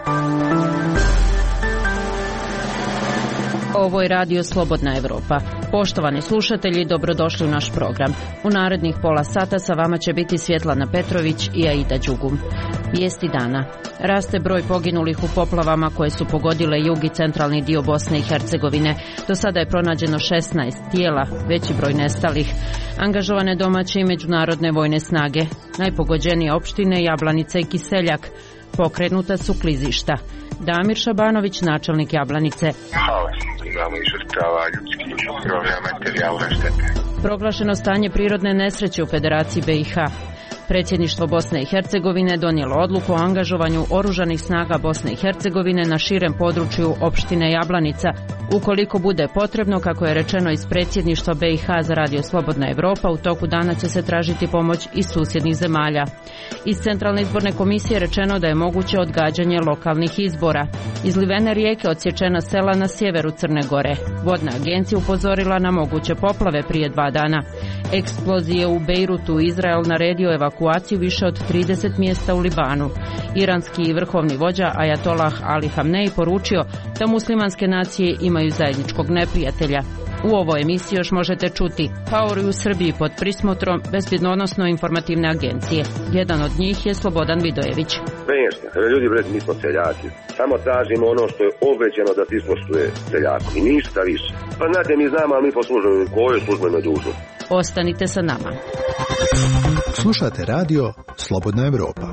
Ovo je Radio Slobodna Evropa. Poštovani slušatelji, dobrodošli u naš program. U narednih pola sata sa vama će biti Svjetlana Petrović i Aida Đugum. Vijesti dana. Raste broj poginulih u poplavama koje su pogodile jug i centralni dio Bosne i Hercegovine. Do sada je pronađeno 16 tijela, veći broj nestalih. Angažovane domaće i međunarodne vojne snage. Najpogođenije opštine Jablanica i Kiseljak. Pokrenuta su klizišta. Damir Šabanović, načelnik Jablanice. Imamo i žrtava ljudskih problema, materijalne štete. Proglašeno stanje prirodne nesreće u Federaciji BiH. Predsjedništvo Bosne i Hercegovine donijelo odluku o angažovanju oružanih snaga Bosne i Hercegovine na širem području opštine Jablanica. Ukoliko bude potrebno, kako je rečeno iz predsjedništva BiH za Radio Slobodna Evropa, u toku dana će se tražiti pomoć iz susjednih zemalja. Iz Centralne izborne komisije rečeno da je moguće odgađanje lokalnih izbora. Izlivene rijeke odsječena sela na sjeveru Crne Gore. Vodna agencija upozorila na moguće poplave prije 2 dana. Eksplozije u Bejrutu. Izrael naredio evakuaciju više od 30 mjesta u Libanu. Iranski vrhovni vođa Ajatolah Ali Hamnej poručio da muslimanske nacije imaju zajedničkog neprijatelja. U ovoj emisiji još možete čuti paori u Srbiji pod prismotrom Bezbjednosno-informativne agencije. Jedan od njih je Slobodan Vidojević. Ljudi, mi smo seljaci. Samo tražimo ono što je obećano da ti ispoštuje seljaku i ništa više. Pa znate, mi znamo, ali mi poslužujemo koju službenoj dužnosti. Ostanite sa nama. Slušate radio Slobodna Evropa.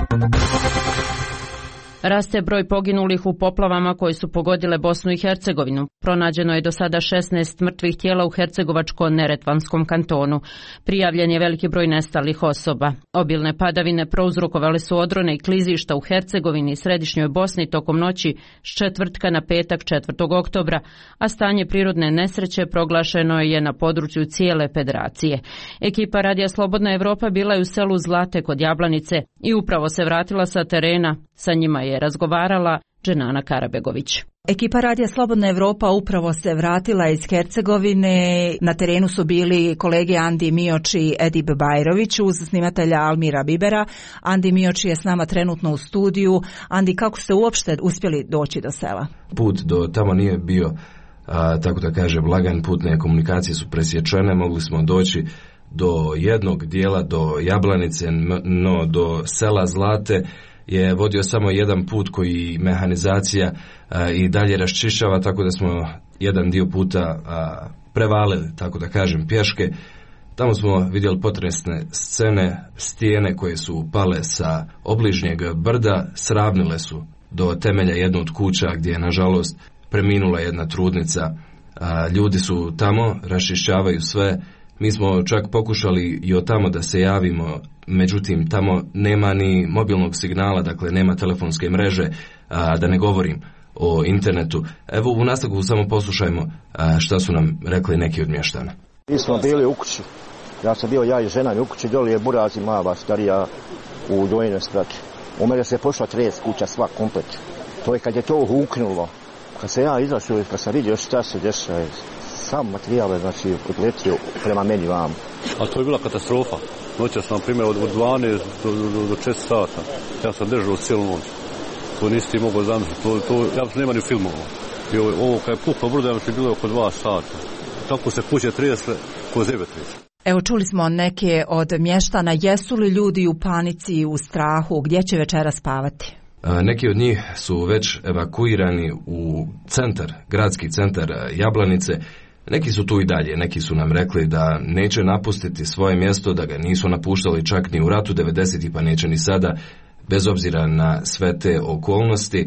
Raste broj poginulih u poplavama koje su pogodile Bosnu i Hercegovinu. Pronađeno je do sada 16 mrtvih tijela u Hercegovačko-Neretvanskom kantonu. Prijavljen je veliki broj nestalih osoba. Obilne padavine prouzrokovale su odrone i klizišta u Hercegovini i središnjoj Bosni tokom noći s četvrtka na petak 4. oktobra, a stanje prirodne nesreće proglašeno je na području cijele federacije. Ekipa Radija Slobodna Evropa bila je u selu Zlate kod Jablanice i upravo se vratila sa terena. Sa njima je razgovarala Dženana Karabegović. Ekipa Radija Slobodna Evropa upravo se vratila iz Hercegovine. Na terenu su bili kolege Andi Mioč i Edip Bajrović uz snimatelja Almira Bibera. Andi Mioč je s nama trenutno u studiju. Andi, kako ste uopšte uspjeli doći do sela? Put do tamo nije bio, tako da kažem, lagan. Putne komunikacije su presječene. Mogli smo doći do jednog dijela, do Jablanice, no do sela Zlate je vodio samo jedan put koji mehanizacija i dalje raščišćava, tako da smo jedan dio puta prevalili, tako da kažem, pješke. Tamo smo vidjeli potresne scene, stijene koje su pale sa obližnjeg brda, sravnile su do temelja jednu od kuća gdje je nažalost preminula jedna trudnica. Ljudi su tamo, raščišćavaju sve. Mi smo čak pokušali i od tamo da se javimo, međutim tamo nema ni mobilnog signala, dakle nema telefonske mreže, da ne govorim o internetu. Evo u nastavku samo poslušajmo šta su nam rekli neki od mještana. Mi smo bili u kući, ja sam bio ja i žena u kući, doli je Burazi mala starija u dojnoj sprati. U mene se pošla 30 kuća, sva komplet. To je kad je to huknulo, kad se ja izašao i kad sam vidio šta se dešava, sam materijal je znači odletio prema meni vam. A to je bila katastrofa. Noća sam, na primjer, od 12 do 4 sata. Ja sam držao cijelu noć. To nisi mogao zamisliti. Ja sam nema ni filmova. I ovo kad je puklo brdo, ja mislim, bilo je oko 2 sata. Tako se kuće tresle ko zebetrice. Evo, čuli smo neke od mještana. Jesu li ljudi u panici, u strahu? Gdje će večera spavati? Neki od njih su već evakuirani u centar, gradski centar Jablanice. Neki su tu i dalje, neki su nam rekli da neće napustiti svoje mjesto, da ga nisu napuštali čak ni u ratu 90-ih, pa neće ni sada, bez obzira na sve te okolnosti.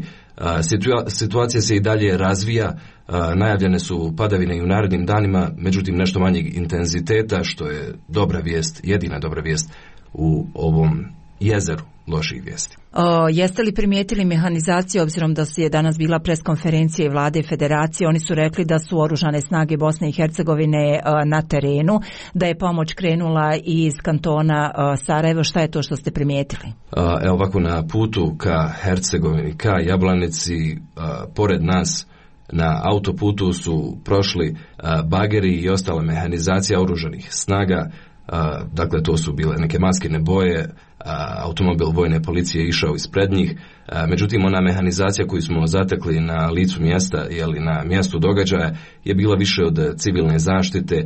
Situacija se i dalje razvija, najavljene su padavine i u narednim danima, međutim nešto manjeg intenziteta, što je dobra vijest, jedina dobra vijest u ovom jezeru loših vijesti. Jeste li primijetili mehanizaciju, obzirom da je danas bila preskonferencija vlade i federacije, oni su rekli da su oružane snage Bosne i Hercegovine na terenu, da je pomoć krenula iz kantona Sarajevo. Šta je to što ste primijetili? Evo ovako, na putu ka Hercegovini, ka Jablanici, pored nas na autoputu su prošli bageri i ostala mehanizacija oružanih snaga. Dakle, to su bile neke maskirne boje, automobil vojne policije išao ispred njih. Međutim, ona mehanizacija koju smo zatekli na licu mjesta ili na mjestu događaja je bila više od civilne zaštite,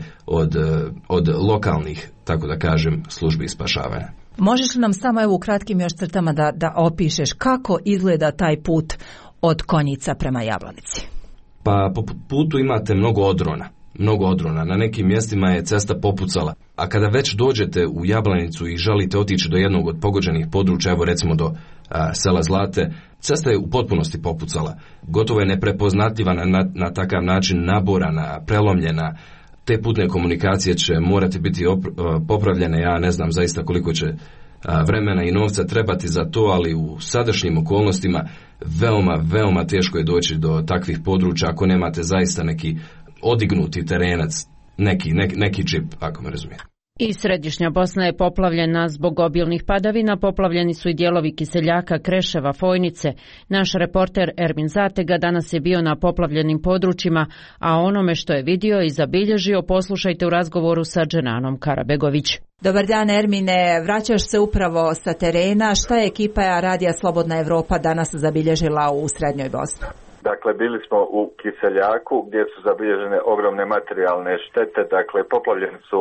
od lokalnih, tako da kažem, službi spašavanja. Možeš li nam samo u kratkim još crtama da opišeš kako izgleda taj put od Konjica prema Jablanici? Pa po putu imate mnogo odrona. Na nekim mjestima je cesta popucala. A kada već dođete u Jablanicu i želite otići do jednog od pogođenih područja, evo recimo do sela Zlate, cesta je u potpunosti popucala. Gotovo je neprepoznatljiva na takav način, naborana, prelomljena. Te putne komunikacije će morati biti popravljene. Ja ne znam zaista koliko će vremena i novca trebati za to, ali u sadašnjim okolnostima veoma teško je doći do takvih područja ako nemate zaista neki odignuti terenac, neki džip, ako me razumije. I središnja Bosna je poplavljena zbog obilnih padavina, poplavljeni su i dijelovi Kiseljaka, Kreševa, Fojnice. Naš reporter Ermin Zatega danas je bio na poplavljenim područjima, a onome što je vidio i zabilježio poslušajte u razgovoru sa Dženanom Karabegović. Dobar dan Ermine, vraćaš se upravo sa terena. Šta je ekipa Radija Slobodna Evropa danas zabilježila u Srednjoj Bosni? Dakle, bili smo u Kiseljaku gdje su zabilježene ogromne materijalne štete, dakle poplavljeni su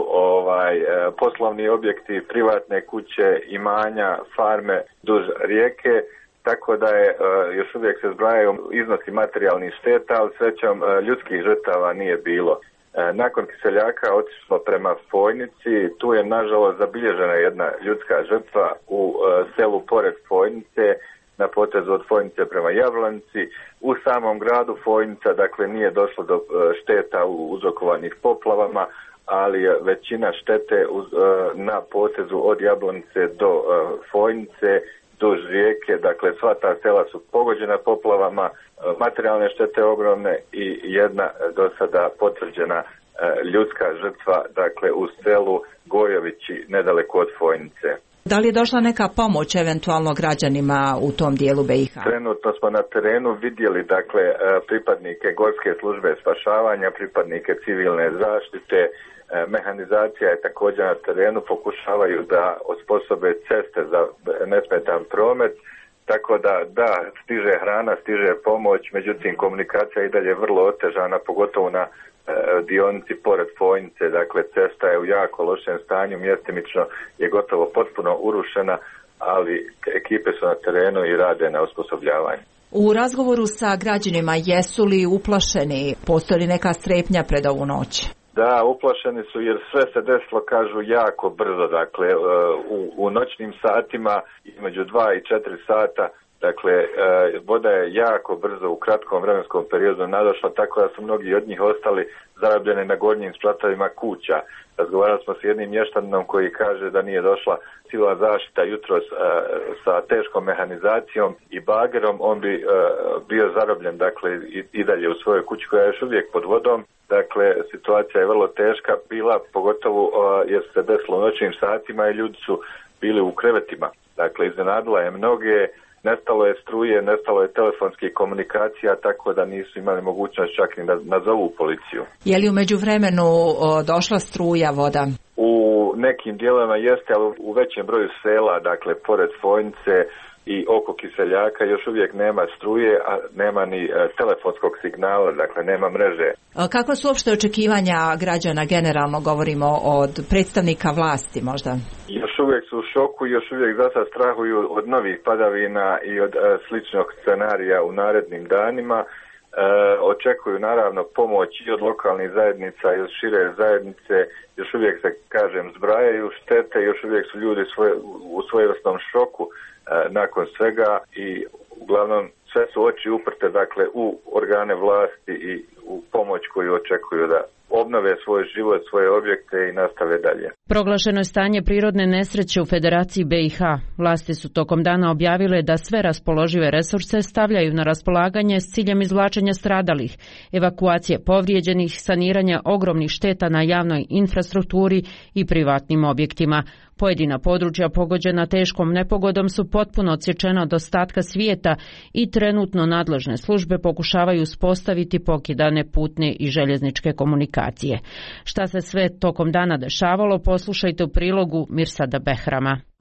poslovni objekti, privatne kuće, imanja, farme duž rijeke, tako da je još uvijek se zbrajaju iznosi materijalnih šteta, ali srećom ljudskih žrtava nije bilo. Nakon Kiseljaka otišli smo prema Fojnici, tu je nažalost zabilježena jedna ljudska žrtva u selu pored Fojnice, na potezu od Fojnice prema Jablanici. U samom gradu Fojnica, dakle, nije došlo do šteta uzrokovanih poplavama, ali većina štete na potezu od Jablanice do Fojnice, duž rijeke, dakle, sva ta sela su pogođena poplavama, materijalne štete ogromne i jedna do sada potvrđena ljudska žrtva, dakle, u selu Gojovići, nedaleko od Fojnice. Da li je došla neka pomoć eventualno građanima u tom dijelu BiH? Trenutno smo na terenu vidjeli, dakle, pripadnike Gorske službe spašavanja, pripadnike civilne zaštite, mehanizacija je također na terenu, pokušavaju da osposobe ceste za nesmetan promet, tako da stiže hrana, stiže pomoć, međutim komunikacija i dalje vrlo otežana, pogotovo na dionici pored Fojnice, dakle cesta je u jako lošem stanju, mjestimično je gotovo potpuno urušena, ali ekipe su na terenu i rade na osposobljavanju. U razgovoru sa građanima jesu li uplašeni? Postoji li neka strepnja pred ovu noć? Da, uplašeni su jer sve se desilo, kažu, jako brzo, dakle u noćnim satima između 2 i 4 sata. Dakle, voda je jako brzo u kratkom vremenskom periodu nadošla, tako da su mnogi od njih ostali zarobljeni na gornjim spratavima kuća. Razgovarali smo s jednim mještaninom koji kaže da nije došla civilna zaštita jutros sa teškom mehanizacijom i bagerom, on bi bio zarobljen, dakle, i dalje u svojoj kući koja je još uvijek pod vodom. Dakle, situacija je vrlo teška bila, pogotovo jer se desilo u noćnim satima i ljudi su bili u krevetima. Dakle, iznenadila je mnoge. Nestalo je struje, nestalo je telefonskih komunikacija, tako da nisu imali mogućnost čak ni da nazovu policiju. Je li u međuvremenu došla struja, voda? U nekim dijelovima jeste, ali u većem broju sela, dakle pored Fojnice i oko Kiseljaka još uvijek nema struje, a nema ni telefonskog signala, dakle nema mreže. Kako su uopšte očekivanja građana, generalno govorimo od predstavnika vlasti možda? Još uvijek su u šoku i još uvijek zasad strahuju od novih padavina i od sličnog scenarija u narednim danima. Očekuju naravno pomoć i od lokalnih zajednica i od šire zajednice. Još uvijek se, kažem, zbrajaju štete, još uvijek su ljudi u svojevrsnom šoku nakon svega i uglavnom sve su oči uprte, dakle, u organe vlasti i u pomoć koju očekuju da obnove svoj život, svoje objekte i nastave dalje. Proglašeno je stanje prirodne nesreće u Federaciji BiH. Vlasti su tokom dana objavile da sve raspoložive resurse stavljaju na raspolaganje s ciljem izvlačenja stradalih, evakuacije povrijeđenih, saniranja ogromnih šteta na javnoj infrastrukturi i privatnim objektima. Pojedina područja pogođena teškom nepogodom su potpuno odsječena od ostatka svijeta i trenutno nadležne službe pokušavaju uspostaviti pokidane putne i željezničke komunikacije. Šta se sve tokom dana dešavalo, poslušajte u prilogu Mirsada Behrama.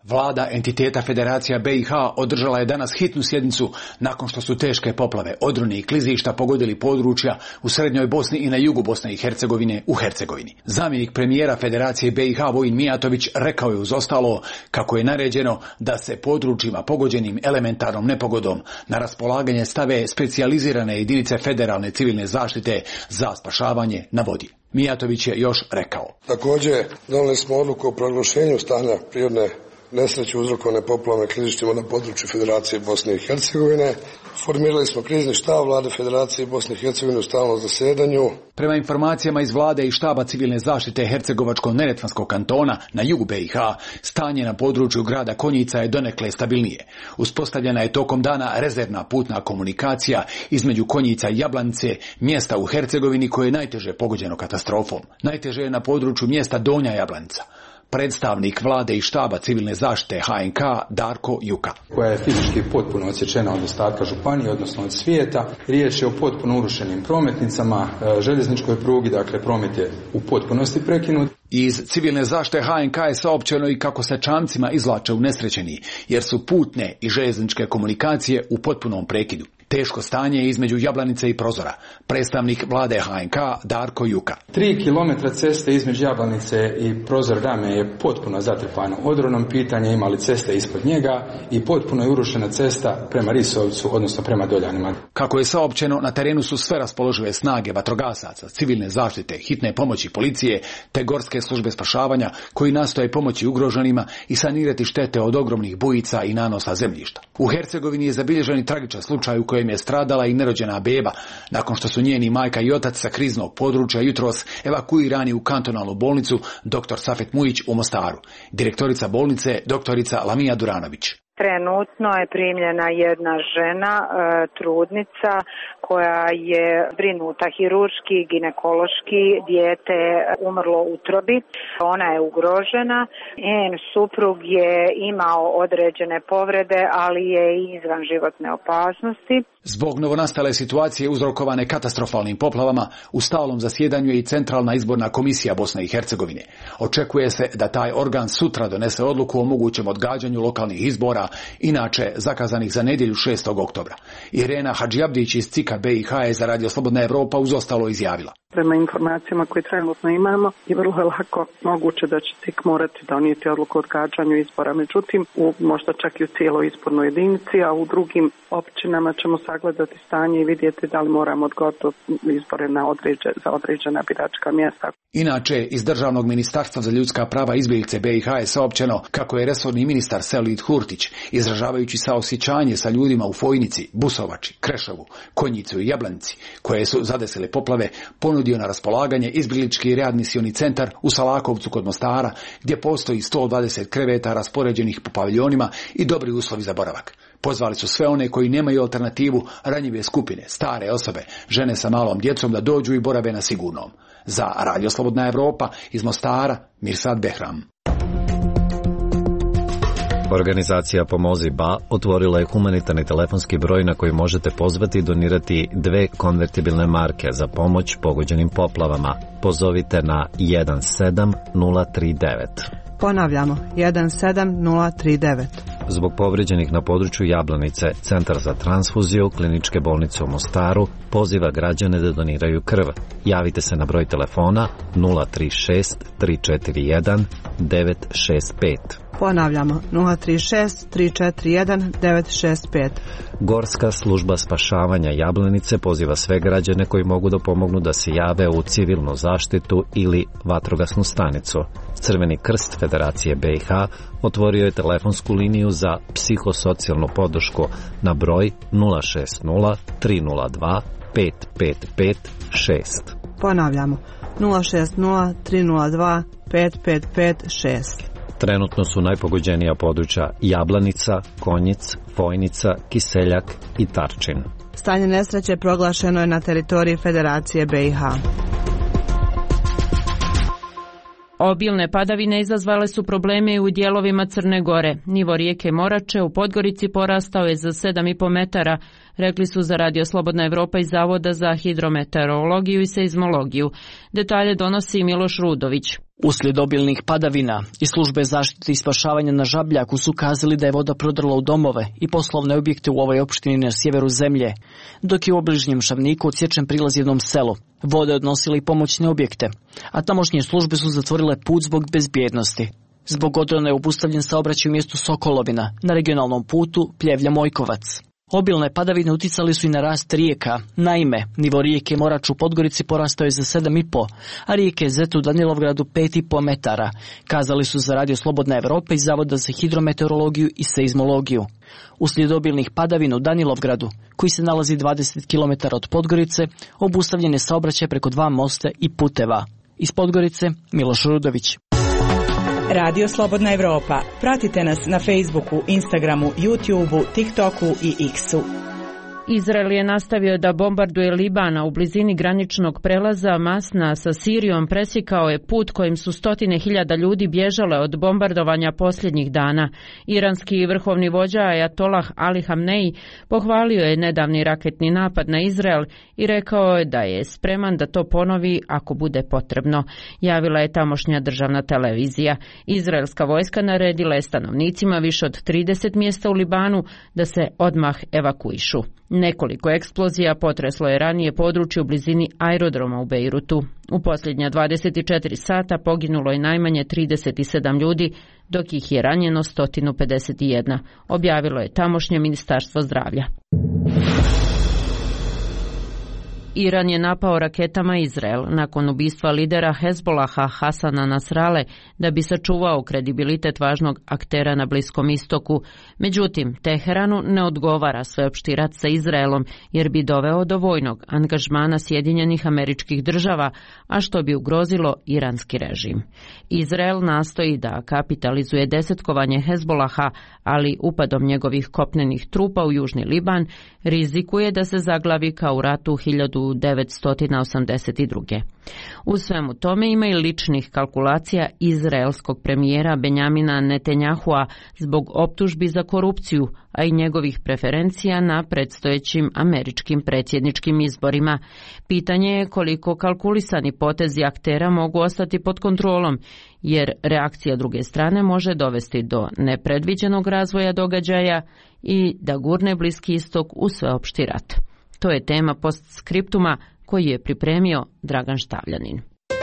Vlada entiteta Federacija BiH održala je danas hitnu sjednicu nakon što su teške poplave, odroni i klizišta pogodili područja u srednjoj Bosni i na jugu Bosne i Hercegovine u Hercegovini. Zamjenik premijera Federacije BiH Vojin Mijatović rekao je uz ostalo kako je naređeno da se područjima pogođenim elementarnom nepogodom na raspolaganje stave specijalizirane jedinice federalne civilne zaštite za spašavanje na vodi. Mijatović je još rekao. Također donijeli smo odluku o proglašenju stanja prirodne nesreće uzrokovane poplavama i klizištima na području Federacije Bosne i Hercegovine. Formirali smo krizni štab Vlade Federacije Bosne i Hercegovine u stalnom zasjedanju. Prema informacijama iz Vlade i štaba civilne zaštite Hercegovačko-neretvanskog kantona na jugu BiH, stanje na području grada Konjica je donekle stabilnije. Uspostavljena je tokom dana rezervna putna komunikacija između Konjica i Jablanice, mjesta u Hercegovini koje je najteže pogođeno katastrofom. Najteže je na području mjesta Donja Jablanica. Predstavnik Vlade i štaba civilne zaštite HNK Darko Juka. Koja je fizički potpuno odsječena od ostatka županije, odnosno od svijeta. Riječ je o potpuno urušenim prometnicama, željezničkoj prugi, dakle promet je u potpunosti prekinut. Iz civilne zaštite HNK je saopćeno i kako se čamcima izvlače unesrećeni, jer su putne i željezničke komunikacije u potpunom prekidu. Teško stanje je između Jablanice i Prozora. Predstavnik Vlade HNK Darko Juka. 3 kilometra ceste između Jablanice i Prozor Rame je potpuno zatrpano odronom, pitanje ima li ceste ispod njega i potpuno je urušena cesta prema Risovcu, odnosno prema Doljanima. Kako je saopćeno, na terenu su sve raspoložive snage vatrogasaca, civilne zaštite, hitne pomoći policije te gorske službe spašavanja koji nastoje pomoći ugroženima i sanirati štete od ogromnih bujica i nanosa zemljišta. U Hercegovini je zabilježen tragičan slučaj u kojem je stradala i nerođena beba, nakon što su njeni majka i otac sa kriznog područja jutros evakuirani u kantonalnu bolnicu dr. Safet Mujić u Mostaru. Direktorica bolnice, doktorica Lamija Duranović. Trenutno je primljena jedna žena, trudnica, koja je zbrinuta hirurški, ginekološki, dijete umrlo u utrobi. Ona je ugrožena. Njen suprug je imao određene povrede, ali je izvan životne opasnosti. Zbog novonastale situacije uzrokovane katastrofalnim poplavama, u stalnom zasjedanju je i Centralna izborna komisija Bosne i Hercegovine. Očekuje se da taj organ sutra donese odluku o mogućem odgađanju lokalnih izbora, inače zakazanih za nedjelju 6. oktobra. Irena Hadžijabdić iz CIKA BiH je za Radio Slobodna Evropa uz ostalo izjavila. Prema informacijama koje trenutno imamo je vrlo lako moguće da će CIK morati donijeti odluku o odgađanju izbora. Međutim, možda čak i u cijeloj izbornoj jedinici, a u drugim općinama ćemo sagledati stanje i vidjeti da li moramo odgoditi izbore za određena biračka mjesta. Inače, iz Državnog ministarstva za ljudska prava i izbjeglice BiH je saopćeno kako je resorni ministar Selid Hurtić, izražavajući saosjećanje sa ljudima u Fojnici, Busovači, Krešovu, Konjicu i Jablanici, koje su zadesile poplave, ponudio na raspolaganje izbjeglički readmisioni centar u Salakovcu kod Mostara, gdje postoji 120 kreveta raspoređenih po paviljonima i dobri uslovi za boravak. Pozvali su sve one koji nemaju alternativu, ranjive skupine, stare osobe, žene sa malom djecom da dođu i borave na sigurnom. Za Radio Slobodna Evropa iz Mostara, Mirsad Behram. Organizacija Pomozi Ba otvorila je humanitarni telefonski broj na koji možete pozvati i donirati 2 konvertibilne marke za pomoć pogođenim poplavama. Pozovite na 17039. Ponavljamo, 17039. Zbog povrijeđenih na području Jablanice, Centar za transfuziju Kliničke bolnice u Mostaru poziva građane da doniraju krv. Javite se na broj telefona 036 341 965. Ponavljamo, 036 341 965. Gorska služba spašavanja Jablanice poziva sve građane koji mogu da pomognu da se jave u civilnu zaštitu ili vatrogasnu stanicu. Crveni krst Federacije BiH otvorio je telefonsku liniju za psihosocijalnu podršku na broj 060 302 5556. Ponavljamo, 060 302 5556. Trenutno su najpogođenija područja Jablanica, Konjic, Fojnica, Kiseljak i Tarčin. Stanje nesreće proglašeno je na teritoriji Federacije BiH. Obilne padavine izazvale su probleme i u dijelovima Crne Gore. Nivo rijeke Morače u Podgorici porastao je za 7,5 metara, rekli su za Radio Slobodna Evropa iz Zavoda za hidrometeorologiju i seizmologiju. Detalje donosi Miloš Rudović. Uslijed obilnih padavina i službe zaštite i spašavanja na Žabljaku su kazali da je voda prodrla u domove i poslovne objekte u ovoj opštini na sjeveru zemlje, dok je u obližnjem Šavniku odsječen prilaz jednom selu. Voda je odnosila i pomoćne objekte, a tamošnje službe su zatvorile put zbog bezbjednosti. Zbog odrona je obustavljen saobraćaj u mjestu Sokolovina na regionalnom putu Pljevlja-Mojkovac. Obilne padavine uticali su i na rast rijeka. Naime, nivo rijeke Morač u Podgorici porastao je za 7,5, a rijeke Zet u Danilovgradu 5,5 metara, kazali su za Radio Slobodna Evropa iz Zavoda za hidrometeorologiju i seizmologiju. Uslijed obilnih padavina u Danilovgradu, koji se nalazi 20 km od Podgorice, obustavljen je saobraćaj preko 2 mosta i puteva. Iz Podgorice, Miloš Rudović. Radio Slobodna Evropa. Pratite nas na Facebooku, Instagramu, YouTubeu, TikToku i X-u. Izrael je nastavio da bombarduje Libana u blizini graničnog prelaza Masna sa Sirijom. Presjekao je put kojim su 100.000 ljudi bježale od bombardovanja posljednjih dana. Iranski vrhovni vođa Ajatolah Ali Hamneji pohvalio je nedavni raketni napad na Izrael i rekao je da je spreman da to ponovi ako bude potrebno, javila je tamošnja državna televizija. Izraelska vojska naredila je stanovnicima više od 30 mjesta u Libanu da se odmah evakuišu. Nekoliko eksplozija potreslo je ranije područje u blizini aerodroma u Bejrutu. U posljednja 24 sata poginulo je najmanje 37 ljudi, dok ih je ranjeno 151, objavilo je tamošnje ministarstvo zdravlja. Iran je napao raketama Izrael nakon ubistva lidera Hezbolaha Hasana Nasrale da bi sačuvao kredibilitet važnog aktera na Bliskom istoku. Međutim, Teheranu ne odgovara sveopšti rat sa Izraelom jer bi doveo do vojnog angažmana Sjedinjenih Američkih Država, a što bi ugrozilo iranski režim. Izrael nastoji da kapitalizuje desetkovanje Hezbolaha, ali upadom njegovih kopnenih trupa u južni Liban rizikuje da se zaglavi kao u ratu 1982. U svemu tome ima i ličnih kalkulacija izraelskog premijera Benjamina Netanjahua zbog optužbi za korupciju, a i njegovih preferencija na predstojećim američkim predsjedničkim izborima. Pitanje je koliko kalkulisani potezi aktera mogu ostati pod kontrolom, jer reakcija druge strane može dovesti do nepredviđenog razvoja događaja i da gurne Bliski istok u sveopšti rat. To je tema postskriptuma koji je pripremio Dragan Štavljanin.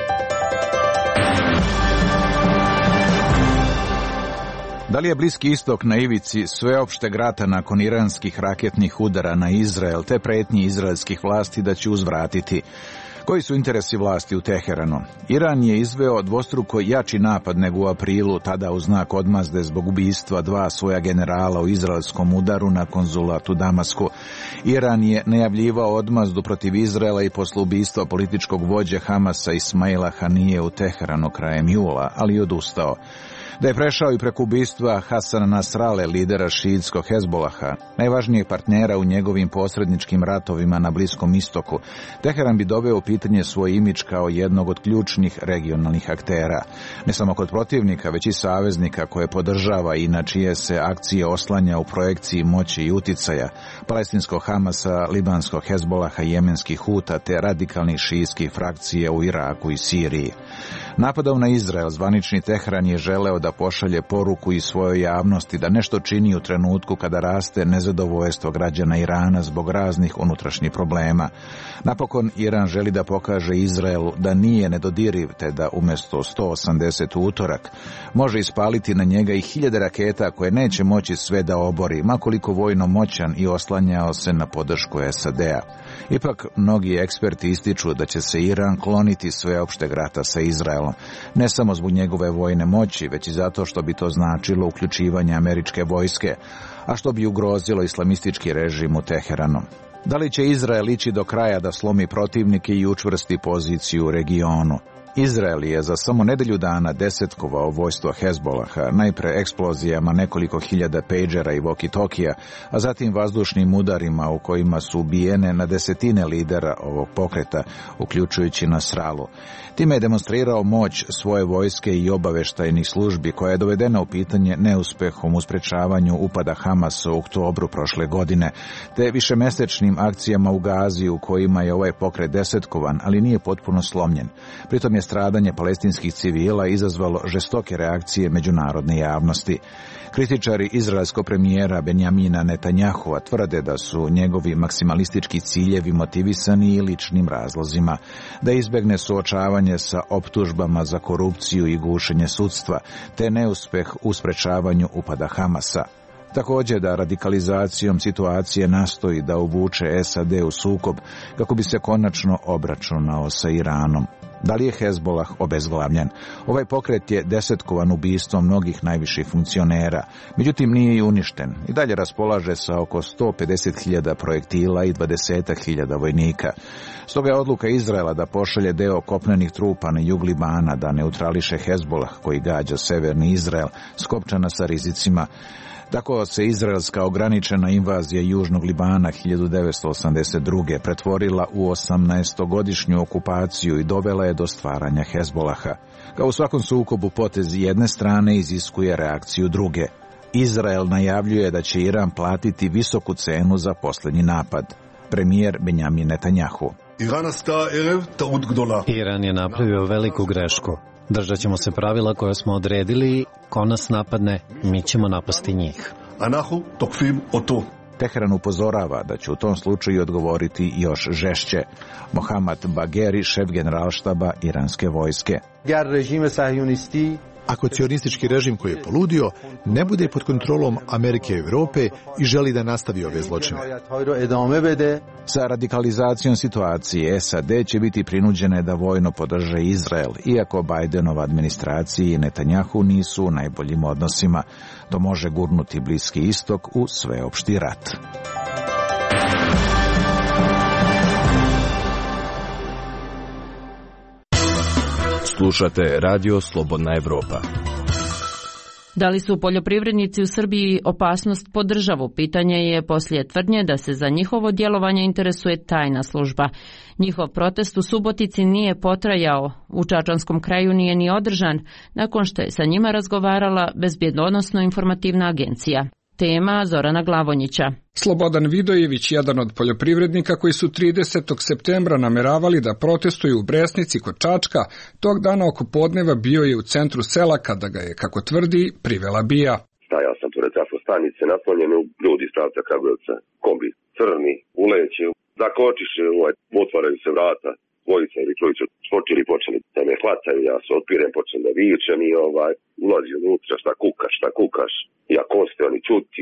Da li je Bliski istok na ivici sveopšteg rata nakon iranskih raketnih udara na Izrael te pretnji izraelskih vlasti da će uzvratiti? Koji su interesi vlasti u Teheranu? Iran je izveo dvostruko jači napad nego u aprilu, tada u znak odmazde zbog ubistva 2 svoja generala u izraelskom udaru na konzulatu u Damasku. Iran je najavljivao odmazdu protiv Izraela i posle ubistva političkog vođe Hamasa Ismaila Hanije u Teheranu krajem jula, ali odustao. Da je prešao i preko ubistva Hasana Nasrale, lidera šiitskog Hezbolaha, najvažnijeg partnera u njegovim posredničkim ratovima na Bliskom istoku, Teheran bi doveo u pitanje svoj imidž kao jednog od ključnih regionalnih aktera. Ne samo kod protivnika, već i saveznika koje podržava i na čije se akcije oslanja u projekciji moći i uticaja, palestinskog Hamasa, libanskog Hezbolaha, jemenskih Huta te radikalnih šiitskih frakcija u Iraku i Siriji. Napadom na Izrael zvanični Teheran je želeo da pošalje poruku i svojoj javnosti da nešto čini u trenutku kada raste nezadovoljstvo građana Irana zbog raznih unutrašnjih problema. Napokon Iran želi da pokaže Izraelu da nije nedodiriv, te da umjesto 180 u utorak može ispaliti na njega i 1000 raketa koje neće moći sve da obori, makoliko vojno moćan i oslanjao se na podršku SAD-a. Ipak, mnogi eksperti ističu da će se Iran kloniti sveopšteg rata sa Izraelom, ne samo zbog njegove vojne moći, već i zato što bi to značilo uključivanje američke vojske, a što bi ugrozilo islamistički režim u Teheranu. Da li će Izrael ići do kraja da slomi protivnike i učvrsti poziciju u regionu? Izrael je za samo nedelju dana desetkovao vojstvo Hezbolaha, najpre eksplozijama nekoliko hiljada pejđera i walkie-talkija, a zatim vazdušnim udarima u kojima su ubijene na desetine lidera ovog pokreta, uključujući Nasralu. Time je demonstrirao moć svoje vojske i obaveštajnih službi, koja je dovedena u pitanje neuspehom u sprečavanju upada Hamasa u oktobru prošle godine, te višemesečnim akcijama u Gazi u kojima je ovaj pokret desetkovan, ali nije potpuno slomljen. Pritom je stradanje palestinskih civila izazvalo žestoke reakcije međunarodne javnosti. Kritičari izraelskog premijera Benjamina Netanjahua tvrde da su njegovi maksimalistički ciljevi motivisani i ličnim razlozima, da izbegne suočavanje sa optužbama za korupciju i gušenje sudstva, te neuspeh u sprečavanju upada Hamasa. Također da radikalizacijom situacije nastoji da uvuče SAD u sukob kako bi se konačno obračunao sa Iranom. Da li je Hezbolah obezglavljen? Ovaj pokret je desetkovan ubistvom mnogih najviših funkcionera, međutim nije i uništen. I dalje raspolaže sa oko 150.000 projektila i 20.000 vojnika. Stoga je odluka Izraela da pošalje deo kopnenih trupa na jug Libana da neutrališe Hezbolah koji gađa severni Izrael, skopčana sa rizicima. Tako se izraelska ograničena invazija južnog Libana 1982. pretvorila u 18-godišnju okupaciju i dovela je do stvaranja Hezbolaha. Kao u svakom sukobu, potez jedne strane iziskuje reakciju druge. Izrael najavljuje da će Iran platiti visoku cenu za posljednji napad. Premijer Benjamin Netanjahu. Iran je napravio veliku grešku. Držat ćemo se pravila koje smo odredili, ko nas napadne, mi ćemo napasti njih. Teheran upozorava da će u tom slučaju odgovoriti još žešće. Mohammad Bagheri, šef generalštaba iranske vojske. Ako cionistički režim koji je poludio ne bude pod kontrolom Amerike i Europe i želi da nastavi ove zločine. Sa radikalizacijom situacije SAD će biti prinuđene da vojno podrže Izrael, iako Bidenova administracija i Netanjahu nisu u najboljim odnosima. To može gurnuti Bliski istok u sveopšti rat. Slušate Radio Slobodna Evropa. Da li su poljoprivrednici u Srbiji opasnost po državu? Pitanje je poslije tvrdnje da se za njihovo djelovanje interesuje tajna služba. Njihov protest u Subotici nije potrajao, u Čačanskom kraju nije ni održan, nakon što je sa njima razgovarala Bezbjednosno-informativna agencija. Tema Zorana Glavonjića. Slobodan Vidojević, jedan od poljoprivrednika koji su 30. septembra nameravali da protestuju u Bresnici kod Čačka, tog dana oko podneva bio je u centru sela kada ga je, kako tvrdi, privela BIA. Ja sam pored trafostanice, naslonjeni ljudi iz pravca Kragujevca, kombi, crni, uleće, zakočiše, otvaraju se vrata, dvojica ili trojica skočili, počeli da me hvataju, ja se otpirem, počnem da vičem i ulazi unutra, šta kukaš, ja koste, oni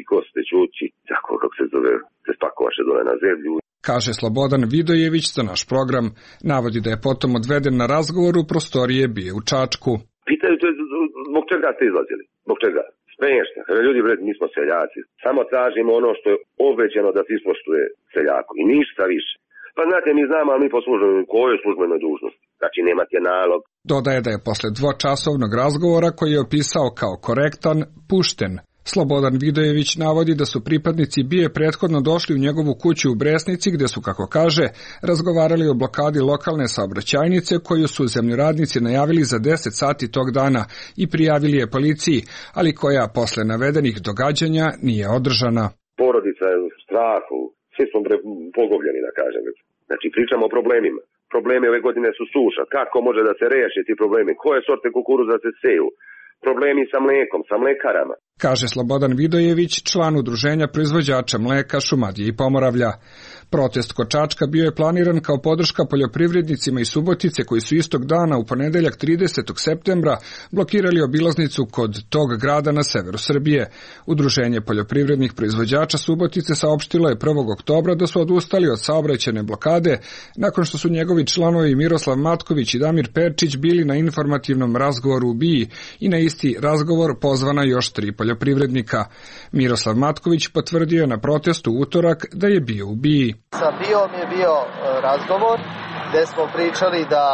čuti, tako kako se zove, se spakovaše dole na zemlju. Kaže Slobodan Vidojević za naš program, navodi da je potom odveden na razgovor u prostorije BIA u Čačku. Pitaju te, zbog čega ste izlazili? Zbog čega? Smiješno. Ljudi, mi smo seljaci. Samo tražimo ono što je obećano da se ispoštuje seljaku i ništa više. Pa znate, mi znamo, ali mi poslužujemo kojoj službenoj dužnosti. Znači, nemate nalog. Dodaje da je posle dvočasovnog razgovora, koji je opisao kao korektan, pušten. Slobodan Vidojević navodi da su pripadnici BIA prethodno došli u njegovu kuću u Bresnici, gde su, kako kaže, razgovarali o blokadi lokalne saobraćajnice koju su zemljoradnici najavili za 10 sati tog dana i prijavili je policiji, ali koja posle navedenih događanja nije održana. Porodica je u strahu, svi smo pogubljeni, da kažem. Znači, pričamo o problemima. Problemi ove godine su suša. Kako može da se reši ti problemi? Koje sorte kukuruza se seju? Problemi sa mlekom, sa mlekarama. Kaže Slobodan Vidojević, član udruženja proizvođača mleka Šumadije i Pomoravlja. Protest kod Čačka bio je planiran kao podrška poljoprivrednicima iz Subotice koji su istog dana u ponedeljak 30. septembra blokirali obilaznicu kod tog grada na severu Srbije. Udruženje poljoprivrednih proizvođača Subotice saopštilo je 1. oktobra da su odustali od saobraćajne blokade nakon što su njegovi članovi Miroslav Matković i Damir Perčić bili na informativnom razgovoru u BIA i na isti razgovor pozvana još 3 poljoprivrednika. Miroslav Matković potvrdio je na protestu u utorak da je bio u BIA. Sa BIA-om je bio razgovor gde smo pričali da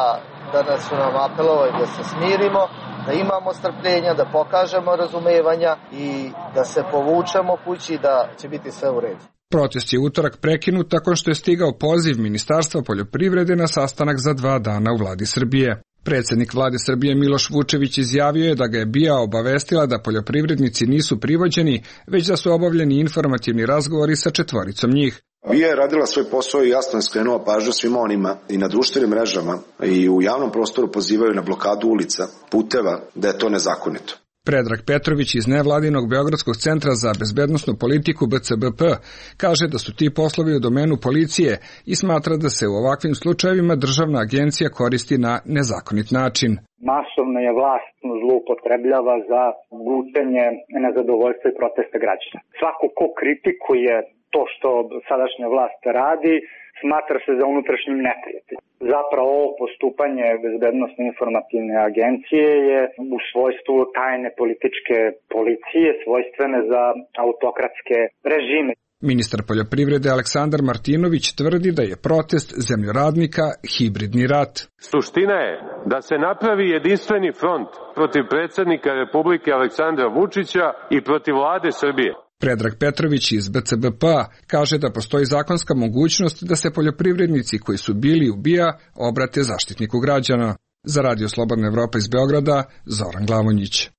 da su nam apelovali da se smirimo, da imamo strpljenja, da pokažemo razumevanja i da se povučemo kući, da će biti sve u redu. Protest je utorak prekinut tako što je stigao poziv Ministarstva poljoprivrede na sastanak za 2 dana u vladi Srbije. Predsjednik vlade Srbije Miloš Vučević izjavio je da ga je BIA obavestila da poljoprivrednici nisu privođeni, već da su obavljeni informativni razgovori sa 4 njih. BIA je radila svoj posao i jasno je skrenula pažnju svima onima i na društvenim mrežama i u javnom prostoru pozivaju na blokadu ulica, puteva, da je to nezakonito. Predrag Petrović iz nevladinog Beogradskog centra za bezbednosnu politiku BCBP kaže da su ti poslovi u domenu policije i smatra da se u ovakvim slučajevima državna agencija koristi na nezakonit način. Masovno je vlast zloupotrebljava za gutenje nezadovoljstva i protesta građana. Svako ko kritikuje to što sadašnja vlast radi, smatra se za unutrašnjim neprijateljem. Zapravo ovo postupanje Bezbednosne informativne agencije je u svojstvu tajne političke policije, svojstvene za autokratske režime. Ministar poljoprivrede Aleksandar Martinović tvrdi da je protest zemljoradnika hibridni rat. Suština je da se napravi jedinstveni front protiv predsjednika Republike Aleksandra Vučića i protiv vlade Srbije. Predrag Petrović iz BCBP kaže da postoji zakonska mogućnost da se poljoprivrednici koji su bili u BIA obrate zaštitniku građana. Za Radio Slobodna Evropa iz Beograda, Zoran Glavonjić.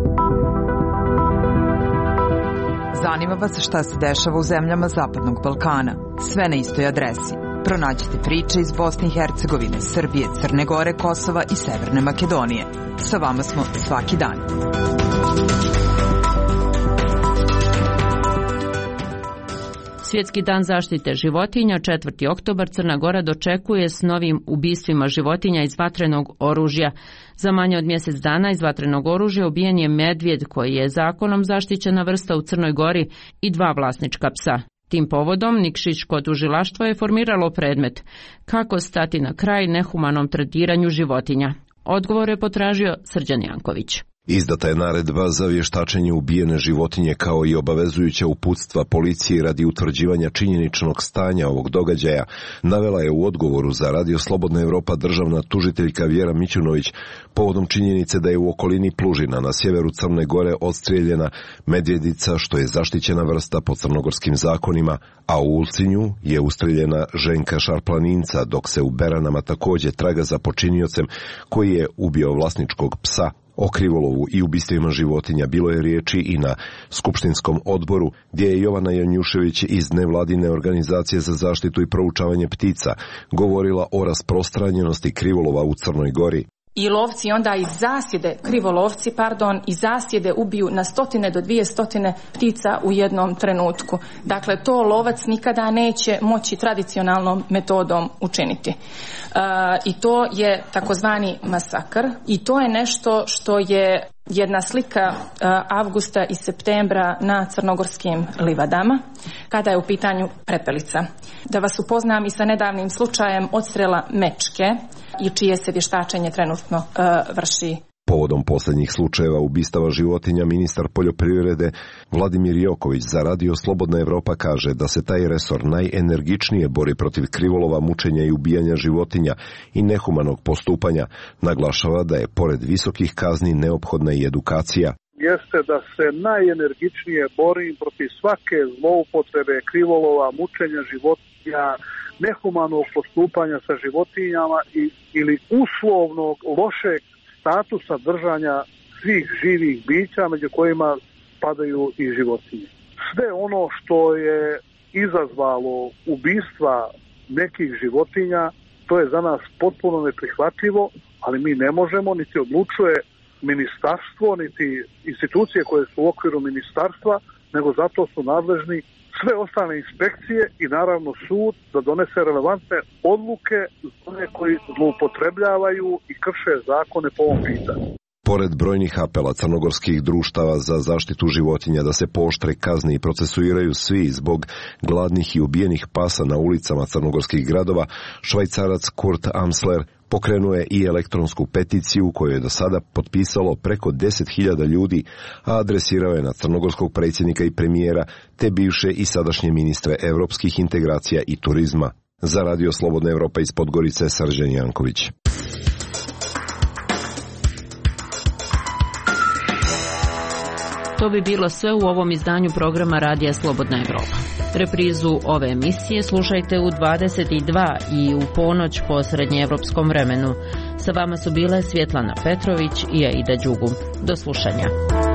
Zanima vas šta se dešava u zemljama Zapadnog Balkana. Sve na istoj adresi. Pronađite priče iz Bosne i Hercegovine, Srbije, Crne Gore, Kosova i Severne Makedonije. Sa vama smo svaki dan. Svjetski dan zaštite životinja, 4. oktobar, Crna Gora dočekuje s novim ubistvima životinja iz vatrenog oružja. Za manje od mjesec dana iz vatrenog oružja ubijen je medvjed koji je zakonom zaštićena vrsta u Crnoj Gori i 2 vlasnička psa. Tim povodom Nikšićko tužilaštvo je formiralo predmet kako stati na kraj nehumanom tretiranju životinja. Odgovor je potražio Srđan Janković. Izdata je naredba za vještačenje ubijene životinje kao i obavezujuća uputstva policiji radi utvrđivanja činjeničnog stanja ovog događaja, navela je u odgovoru za Radio Slobodna Evropa državna tužiteljka Vjera Mićunović povodom činjenice da je u okolini Plužina na sjeveru Crne Gore odstrijeljena medvjedica što je zaštićena vrsta po crnogorskim zakonima, a u Ulcinju je ustreljena ženka šarplaninca, dok se u Beranama također traga za počiniocem koji je ubio vlasničkog psa. O krivolovu i ubistvima životinja bilo je riječi i na skupštinskom odboru, gdje je Jovana Janjušević iz nevladine organizacije za zaštitu i proučavanje ptica govorila o rasprostranjenosti krivolova u Crnoj Gori. I lovci onda krivolovci iz zasjede ubiju na 100 do 200 ptica u jednom trenutku. Dakle, to lovac nikada neće moći tradicionalnom metodom učiniti. I to je takozvani masakr i to je nešto što je jedna slika avgusta i septembra na crnogorskim livadama, kada je u pitanju prepelica. Da vas upoznam i sa nedavnim slučajem odstrela mečke i čije se vještačenje trenutno vrši. Povodom posljednjih slučajeva ubistava životinja, ministar poljoprivrede Vladimir Joković za Radio Slobodna Evropa kaže da se taj resor najenergičnije bori protiv krivolova, mučenja i ubijanja životinja i nehumanog postupanja. Naglašava da je pored visokih kazni neophodna i edukacija. Jeste da se najenergičnije bori protiv svake zloupotrebe krivolova, mučenja životinja, nehumanog postupanja sa životinjama ili uslovnog lošeg statusa držanja svih živih bića, među kojima padaju i životinje. Sve ono što je izazvalo ubistva nekih životinja, to je za nas potpuno neprihvatljivo, ali mi ne možemo, niti odlučuje ministarstvo, niti institucije koje su u okviru ministarstva, nego zato su nadležni sve ostale inspekcije i naravno sud da donese relevantne odluke za one koji zloupotrebljavaju i krše zakone po ovom pitanju. Pored brojnih apela crnogorskih društava za zaštitu životinja da se pooštre kazne i procesuiraju svi zbog gladnih i ubijenih pasa na ulicama crnogorskih gradova, Švajcarac Kurt Amsler pokrenuo je i elektronsku peticiju koju je do sada potpisalo preko 10.000 ljudi, a adresirao je na crnogorskog predsjednika i premijera te bivše i sadašnje ministre europskih integracija i turizma. Za Radio Slobodna Evropa iz Podgorice, Srđan Janković. To bi bilo sve u ovom izdanju programa Radija Slobodna Evropa. Reprizu ove emisije slušajte u 22 i u ponoć po srednjeevropskom vremenu. Sa vama su bile Svjetlana Petrović i Aida Đugum. Do slušanja.